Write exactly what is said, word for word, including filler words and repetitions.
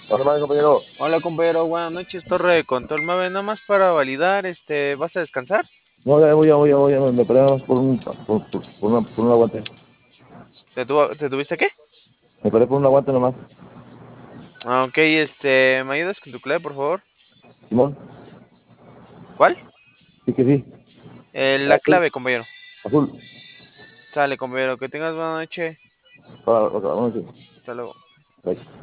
Hola, mal, compañero. Hola compañero, buenas noches, Torre de Control nueve, nada más para validar, este, ¿vas a descansar? No, ya voy, ya voy, ya voy, ya me, me paré nada más por un, por, por, por una, por un aguante. ¿Te, tuvo- te tuviste qué? Me paré por un aguante nomás. Ah, ok, este, ¿me ayudas con tu clave, por favor? Simón, ¿Cuál? sí que sí. Eh, la Azul, clave, compañero. azul. Sale, compañero, que tengas buena noche. Para, para, para, Hasta luego. Bye.